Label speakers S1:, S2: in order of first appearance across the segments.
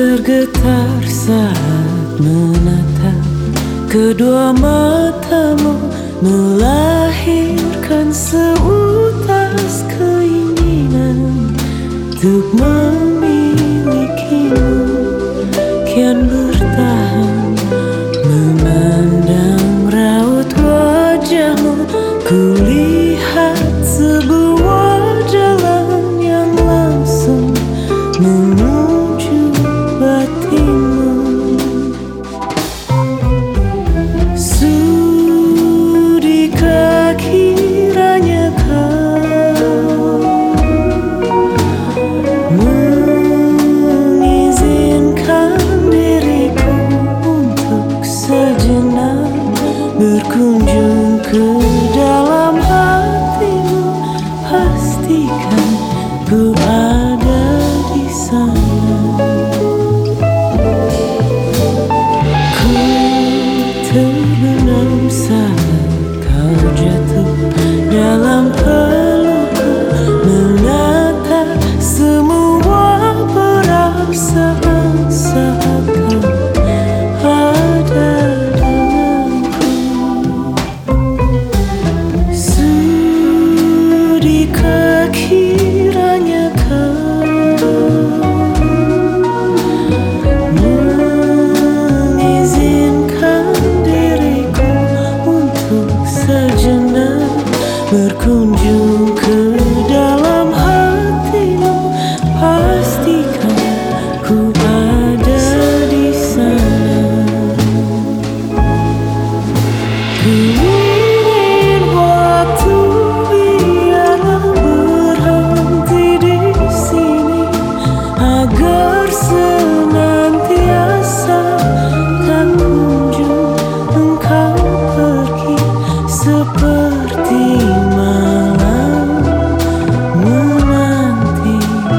S1: Tergetar saat menatap kedua matamu, melahirkan seutas keinginan untuk memilikimu. Kian bertahan memandang raut wajahmu, kulihat sebuah jalan yang langsung menuju batinmu. Sudikah kiranya kau mengizinkan diriku untuk sejenak berkunjung ke dalam hatimu? Pastikan ku ada di sana. Ku terbenam saat kau jatuh dalam pelukku, menatap semua perasaan saat kau ada denganku. Sudikah kiranya kau mengizinkan diriku untuk sejenak berkunjung ke dalam hatimu? Pastikan ku ada di sana. Ku ingin waktu biarlah berhenti di sini, agar senantiasa tak kunjung engkau pergi, seperti malam menanti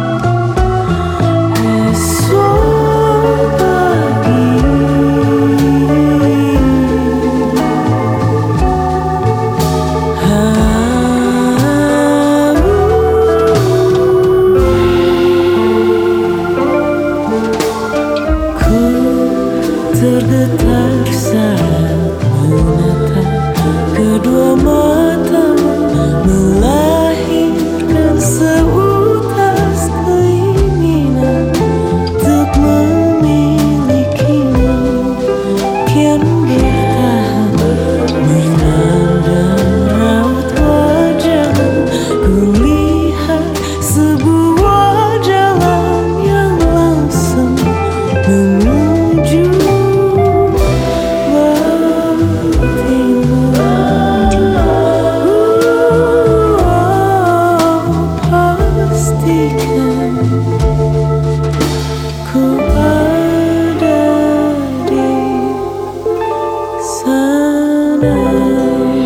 S1: esok pagi. Ku tergetar saat menatap kedua matamu, melahirkan seutas keinginan untuk memilikimu. Kian bertahan memandang raut wajahmu, kulihat sebuah jalan yang langsung menuju batinmu. Pastikan ku ada di sana.